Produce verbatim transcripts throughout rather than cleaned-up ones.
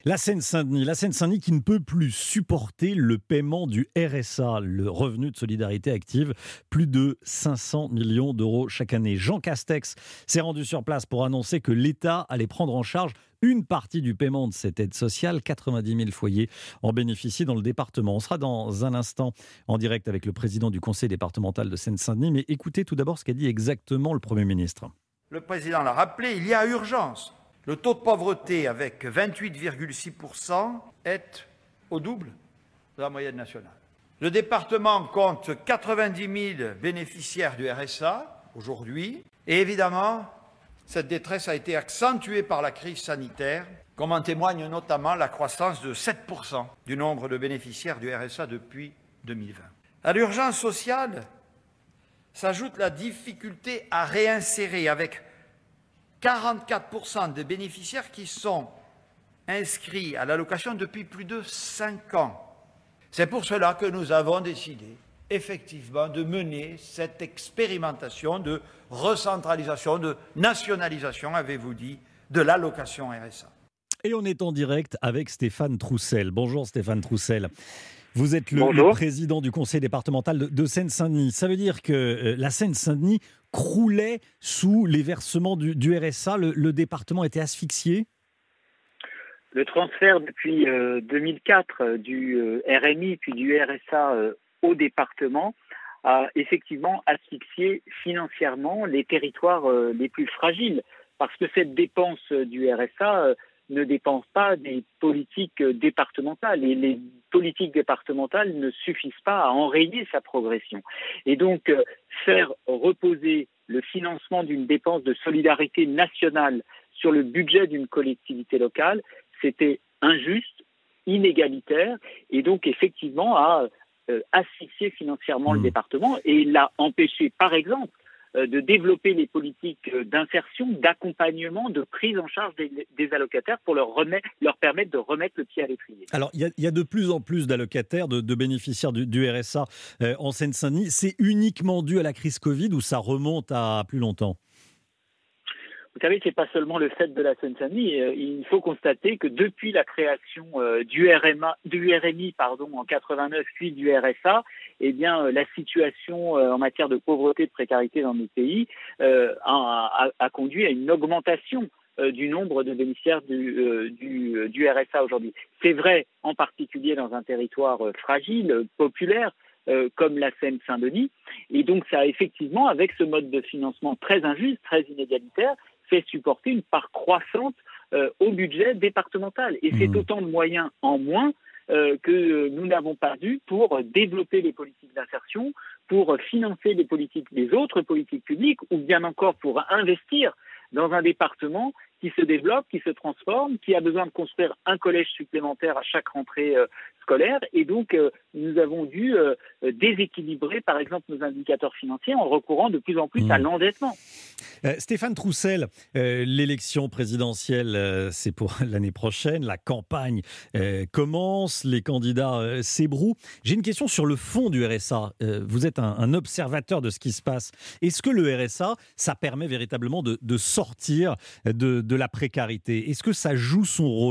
La Seine-Saint-Denis, la Seine-Saint-Denis qui ne peut plus supporter le paiement du R S A, le revenu de solidarité active, plus de cinq cents millions d'euros chaque année. Jean Castex s'est rendu sur place pour annoncer que l'État allait prendre en charge une partie du paiement de cette aide sociale. quatre-vingt-dix mille foyers en bénéficient dans le département. On sera dans un instant en direct avec le président du conseil départemental de Seine-Saint-Denis, mais écoutez tout d'abord ce qu'a dit exactement le Premier ministre. Le président l'a rappelé, il y a urgence. Le taux de pauvreté, avec vingt-huit virgule six pour cent, est au double de la moyenne nationale. Le département compte quatre-vingt-dix mille bénéficiaires du R S A aujourd'hui. Et évidemment, cette détresse a été accentuée par la crise sanitaire, comme en témoigne notamment la croissance de sept pour cent du nombre de bénéficiaires du R S A depuis deux mille vingt. À l'urgence sociale s'ajoute la difficulté à réinsérer, avec quarante-quatre pour cent des bénéficiaires qui sont inscrits à l'allocation depuis plus de cinq ans. C'est pour cela que nous avons décidé, effectivement, de mener cette expérimentation de recentralisation, de nationalisation, avez-vous dit, de l'allocation R S A. Et on est en direct avec Stéphane Troussel. Bonjour Stéphane Troussel. Vous êtes le, Bonjour. le président du conseil départemental de, de Seine-Saint-Denis. Ça veut dire que euh, la Seine-Saint-Denis croulait sous les versements du, du R S A. Le, le département était asphyxié. Le transfert depuis euh, deux mille quatre euh, du euh, R M I puis du R S A euh, au département a effectivement asphyxié financièrement les territoires euh, les plus fragiles, parce que cette dépense euh, du R S A euh, ne dépend pas des politiques euh, départementales, et les politiques départementales ne suffisent pas à enrayer sa progression. Et donc, euh, faire reposer le financement d'une dépense de solidarité nationale sur le budget d'une collectivité locale, c'était injuste, inégalitaire, et donc effectivement a euh, asphyxié financièrement Mmh. le département, et l'a empêché, par exemple, euh, de développer les politiques euh, d'insertion, d'accompagnement, de prise en charge des, des allocataires pour leur, remettre, leur permettre de remettre le pied à l'étrier. Alors, il y, a- il y a de plus en plus d'allocataires, de, de bénéficiaires du, du R S A euh, en Seine-Saint-Denis. C'est uniquement dû à la crise Covid ou ça remonte à plus longtemps ? Vous savez, c'est pas seulement le fait de la Seine-Saint-Denis. Euh, Il faut constater que depuis la création euh, du R M A, du R M I, pardon, en quatre-vingt-neuf, puis du R S A, eh bien, euh, la situation euh, en matière de pauvreté et de précarité dans nos pays euh, a, a, a conduit à une augmentation euh, du nombre de bénéficiaires du, euh, du, euh, du R S A aujourd'hui. C'est vrai, en particulier dans un territoire euh, fragile, euh, populaire, euh, comme la Seine-Saint-Denis. Et donc, ça a effectivement, avec ce mode de financement très injuste, très inégalitaire, fait supporter une part croissante euh, au budget départemental. Et c'est Mmh. autant de moyens en moins euh, que nous n'avons pas dû pour développer les politiques d'insertion, pour financer les politiques, les autres politiques publiques, ou bien encore pour investir dans un département qui se développe, qui se transforme, qui a besoin de construire un collège supplémentaire à chaque rentrée euh, scolaire. Et donc, euh, nous avons dû euh, déséquilibrer, par exemple, nos indicateurs financiers en recourant de plus en plus Mmh. à l'endettement. Euh, Stéphane Troussel, euh, l'élection présidentielle, euh, c'est pour l'année prochaine. La campagne euh, commence, les candidats euh, s'ébrouent. J'ai une question sur le fond du R S A. Euh, vous êtes un, un observateur de ce qui se passe. Est-ce que le R S A, ça permet véritablement de, de sortir de, de la précarité ? Est-ce que ça joue son rôle ?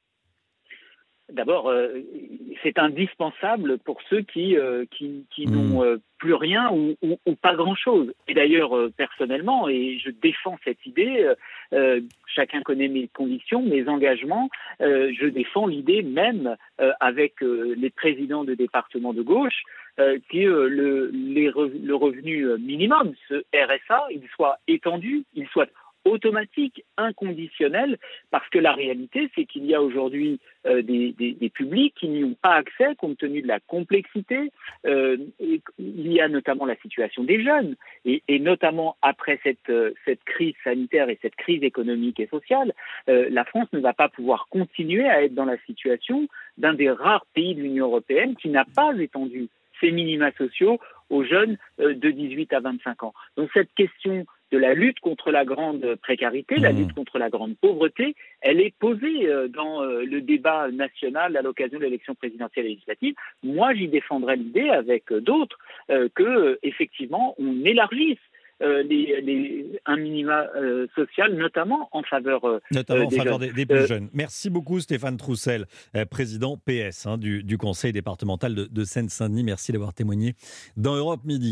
D'abord, euh, c'est indispensable pour ceux qui, euh, qui, qui Mmh. n'ont euh, plus rien ou, ou, ou pas grand-chose. Et d'ailleurs, euh, personnellement, et je défends cette idée, euh, euh, chacun connaît mes convictions, mes engagements, euh, je défends l'idée même euh, avec euh, les présidents de départements de gauche, euh, que euh, le, les re- le revenu minimum, ce R S A, il soit étendu, il soit automatique, inconditionnel, parce que la réalité, c'est qu'il y a aujourd'hui euh, des, des, des publics qui n'y ont pas accès compte tenu de la complexité. Euh, et il y a notamment la situation des jeunes, et, et notamment après cette, euh, cette crise sanitaire et cette crise économique et sociale, euh, la France ne va pas pouvoir continuer à être dans la situation d'un des rares pays de l'Union européenne qui n'a pas étendu ses minima sociaux aux jeunes euh, de dix-huit à vingt-cinq ans. Donc cette question de la lutte contre la grande précarité, la Mmh. lutte contre la grande pauvreté, elle est posée euh, dans euh, le débat national à l'occasion de l'élection présidentielle et législative. Moi, j'y défendrai l'idée avec euh, d'autres euh, que, euh, effectivement, on élargisse euh, les, les, un minima euh, social, notamment en faveur, euh, notamment en des faveur jeunes. des, des plus Euh, jeunes. Merci beaucoup Stéphane Troussel, euh, président P S hein, du, du conseil départemental de, de Seine-Saint-Denis. Merci d'avoir témoigné dans Europe Midi.